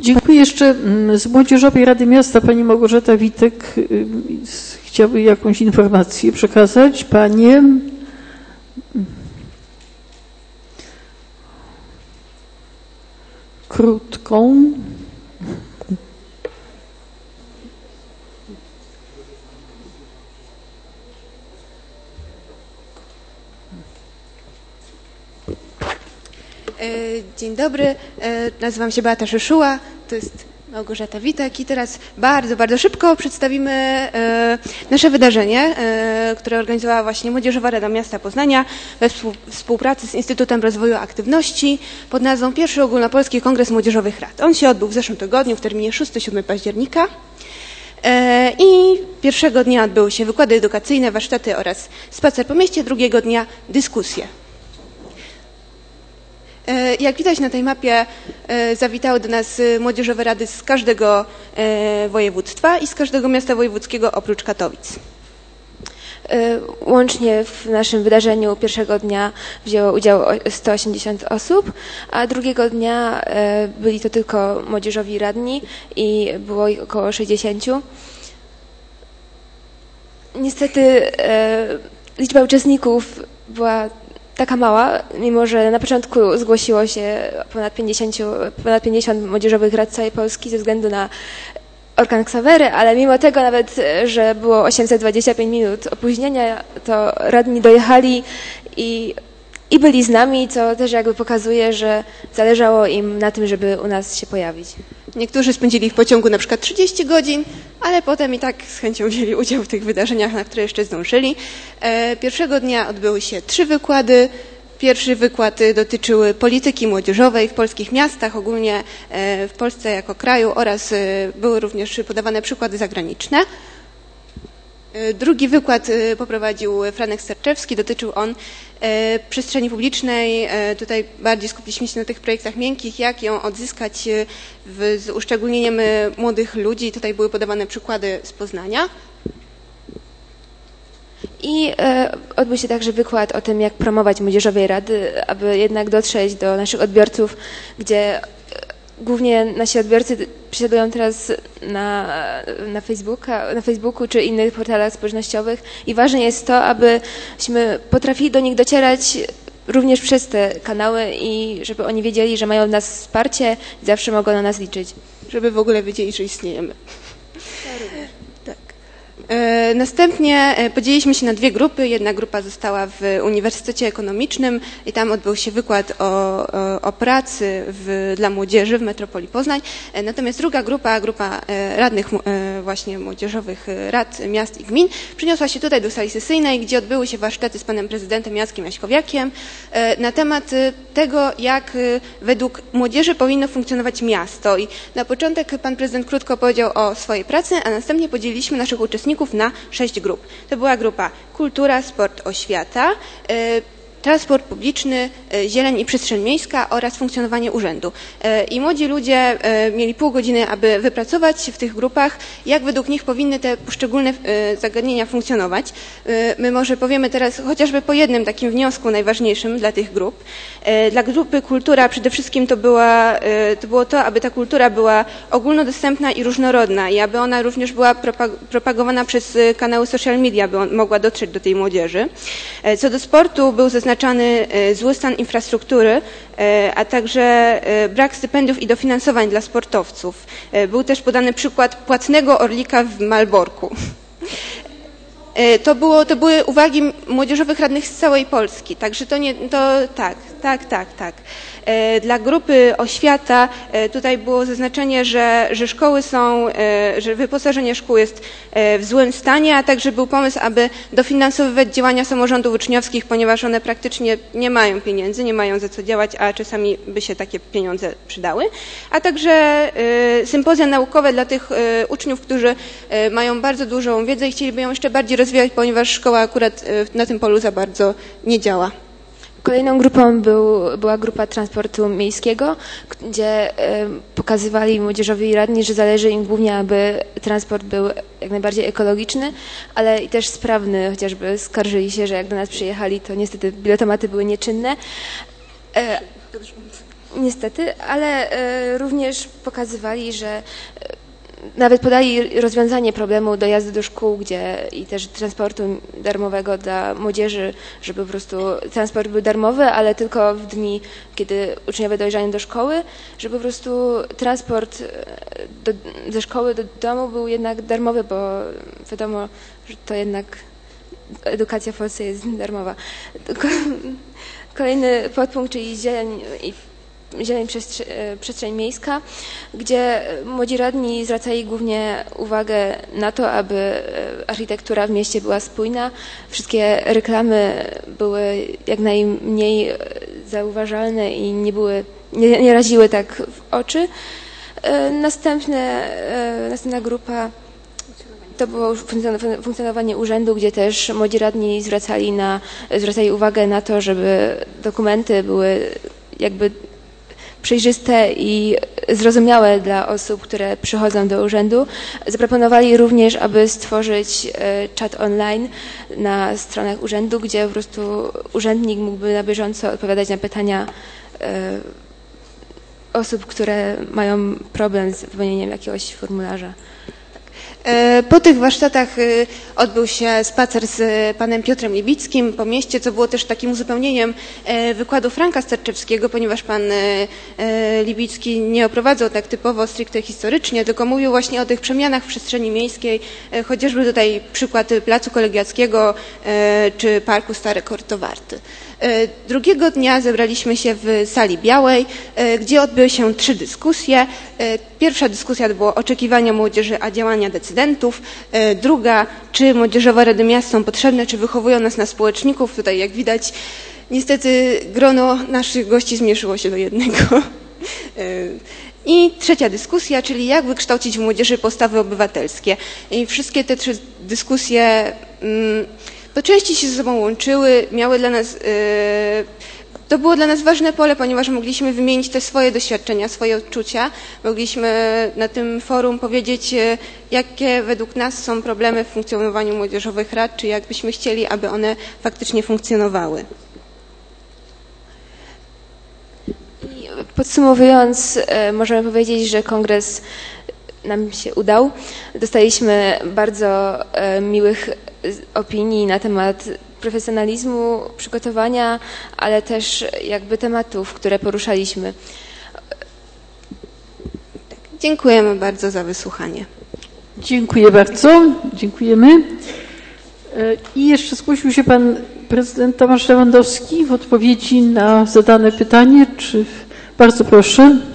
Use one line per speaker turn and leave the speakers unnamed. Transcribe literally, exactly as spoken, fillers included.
Dziękuję. Jeszcze z Młodzieżowej Rady Miasta pani Małgorzata Witek chciałaby jakąś informację przekazać. Panie. Krótką.
Dzień dobry, nazywam się Beata Szyszuła, to jest Małgorzata Witek i teraz bardzo, bardzo szybko przedstawimy nasze wydarzenie, które organizowała właśnie Młodzieżowa Rada Miasta Poznania we współpracy z Instytutem Rozwoju Aktywności pod nazwą Pierwszy Ogólnopolski Kongres Młodzieżowych Rad. On się odbył w zeszłym tygodniu w terminie szóstego do siódmego października. I pierwszego dnia odbyły się wykłady edukacyjne, warsztaty oraz spacer po mieście, drugiego dnia dyskusje. Jak widać na tej mapie, zawitały do nas młodzieżowe rady z każdego województwa i z każdego miasta wojewódzkiego oprócz Katowic.
Łącznie w naszym wydarzeniu pierwszego dnia wzięło udział sto osiemdziesiąt osób, a drugiego dnia byli to tylko młodzieżowi radni i było ich około sześćdziesięciu. Niestety liczba uczestników była taka mała, mimo że na początku zgłosiło się ponad pięćdziesiąt, ponad pięćdziesiąt młodzieżowych rad całej Polski ze względu na orkan Ksawery, ale mimo tego nawet, że było osiemset dwadzieścia pięć minut opóźnienia, to radni dojechali i, i byli z nami, co też jakby pokazuje, że zależało im na tym, żeby u nas się pojawić.
Niektórzy spędzili w pociągu na przykład trzydzieści godzin, ale potem i tak z chęcią wzięli udział w tych wydarzeniach, na które jeszcze zdążyli. Pierwszego dnia odbyły się trzy wykłady. Pierwszy wykład dotyczył polityki młodzieżowej w polskich miastach, ogólnie w Polsce jako kraju, oraz były również podawane przykłady zagraniczne. Drugi wykład poprowadził Franek Sterczewski, dotyczył on przestrzeni publicznej. Tutaj bardziej skupiliśmy się na tych projektach miękkich, jak ją odzyskać w, z uszczególnieniem młodych ludzi. Tutaj były podawane przykłady z Poznania.
I e, odbył się także wykład o tym, jak promować młodzieżowej rady, aby jednak dotrzeć do naszych odbiorców, gdzie głównie nasi odbiorcy przesiadują teraz na, na, Facebooka, na Facebooku czy innych portalach społecznościowych i ważne jest to, abyśmy potrafili do nich docierać również przez te kanały i żeby oni wiedzieli, że mają od nas wsparcie i zawsze mogą na nas liczyć.
Żeby w ogóle wiedzieli, że istniejemy. Tak. Następnie podzieliliśmy się na dwie grupy. Jedna grupa została w Uniwersytecie Ekonomicznym i tam odbył się wykład o, o, o pracy w, dla młodzieży w metropolii Poznań. Natomiast druga grupa, grupa radnych właśnie młodzieżowych rad miast i gmin, przyniosła się tutaj do sali sesyjnej, gdzie odbyły się warsztaty z panem prezydentem Jackiem Jaśkowiakiem na temat tego, jak według młodzieży powinno funkcjonować miasto. I na początek pan prezydent krótko powiedział o swojej pracy, a następnie podzieliliśmy naszych uczestników na sześć grup. To była grupa kultura, sport, oświata, transport publiczny, zieleń i przestrzeń miejska oraz funkcjonowanie urzędu. I młodzi ludzie mieli pół godziny, aby wypracować w tych grupach, jak według nich powinny te poszczególne zagadnienia funkcjonować. My może powiemy teraz chociażby po jednym takim wniosku najważniejszym dla tych grup. Dla grupy kultura przede wszystkim to, była, to było to, aby ta kultura była ogólnodostępna i różnorodna i aby ona również była propagowana przez kanały social media, by on mogła dotrzeć do tej młodzieży. Co do sportu był zaznaczony zły stan infrastruktury, a także brak stypendiów i dofinansowań dla sportowców. Był też podany przykład płatnego orlika w Malborku. To, było, to były uwagi młodzieżowych radnych z całej Polski, także to nie, to tak, tak, tak, tak. Dla grupy oświata tutaj było zaznaczenie, że, że szkoły są, że wyposażenie szkół jest w złym stanie, a także był pomysł, aby dofinansowywać działania samorządów uczniowskich, ponieważ one praktycznie nie mają pieniędzy, nie mają za co działać, a czasami by się takie pieniądze przydały. A także sympozja naukowe dla tych uczniów, którzy mają bardzo dużą wiedzę i chcieliby ją jeszcze bardziej rozwijać, ponieważ szkoła akurat na tym polu za bardzo nie działa.
Kolejną grupą był, była grupa transportu miejskiego, gdzie y, pokazywali młodzieżowi radni, że zależy im głównie, aby transport był jak najbardziej ekologiczny, ale i też sprawny, chociażby skarżyli się, że jak do nas przyjechali, to niestety biletomaty były nieczynne. Y, niestety, ale e, również pokazywali, że e, nawet podali rozwiązanie problemu dojazdu do szkół, gdzie i też transportu darmowego dla młodzieży, żeby po prostu transport był darmowy, ale tylko w dni, kiedy uczniowie dojeżdżają do szkoły, żeby po prostu transport do, ze szkoły do domu był jednak darmowy, bo wiadomo, że to jednak edukacja w Polsce jest darmowa. Kolejny podpunkt, czyli zieleń i zieleń przestrzeń, przestrzeń miejska, gdzie młodzi radni zwracali głównie uwagę na to, aby architektura w mieście była spójna. Wszystkie reklamy były jak najmniej zauważalne i nie, były, nie, nie raziły tak w oczy. Następne, następna grupa to było funkcjonowanie urzędu, gdzie też młodzi radni zwracali, na, zwracali uwagę na to, żeby dokumenty były jakby przejrzyste i zrozumiałe dla osób, które przychodzą do urzędu. Zaproponowali również, aby stworzyć czat online na stronach urzędu, gdzie po prostu urzędnik mógłby na bieżąco odpowiadać na pytania osób, które mają problem z wypełnieniem jakiegoś formularza.
Po tych warsztatach odbył się spacer z panem Piotrem Libickim po mieście, co było też takim uzupełnieniem wykładu Franka Sterczewskiego, ponieważ pan Libicki nie oprowadzał tak typowo, stricte historycznie, tylko mówił właśnie o tych przemianach w przestrzeni miejskiej, chociażby tutaj przykład Placu Kolegiackiego czy Parku Stare Kortowarty. Drugiego dnia zebraliśmy się w sali białej, gdzie odbyły się trzy dyskusje. Pierwsza dyskusja to było oczekiwania młodzieży, a działania decydentów. Druga, czy młodzieżowe rady miast są potrzebne, czy wychowują nas na społeczników. Tutaj jak widać, niestety grono naszych gości zmierzyło się do jednego. I trzecia dyskusja, czyli jak wykształcić w młodzieży postawy obywatelskie. I wszystkie te trzy dyskusje po części się ze sobą łączyły, miały dla nas, to było dla nas ważne pole, ponieważ mogliśmy wymienić te swoje doświadczenia, swoje odczucia. Mogliśmy na tym forum powiedzieć, jakie według nas są problemy w funkcjonowaniu młodzieżowych rad, czy jak byśmy chcieli, aby one faktycznie funkcjonowały.
Podsumowując, możemy powiedzieć, że kongres nam się udał. Dostaliśmy bardzo miłych opinii na temat profesjonalizmu, przygotowania, ale też jakby tematów, które poruszaliśmy.
Dziękujemy bardzo za wysłuchanie.
Dziękuję bardzo. Dziękujemy. I jeszcze zgłosił się pan prezydent Tomasz Lewandowski w odpowiedzi na zadane pytanie. Czy bardzo proszę.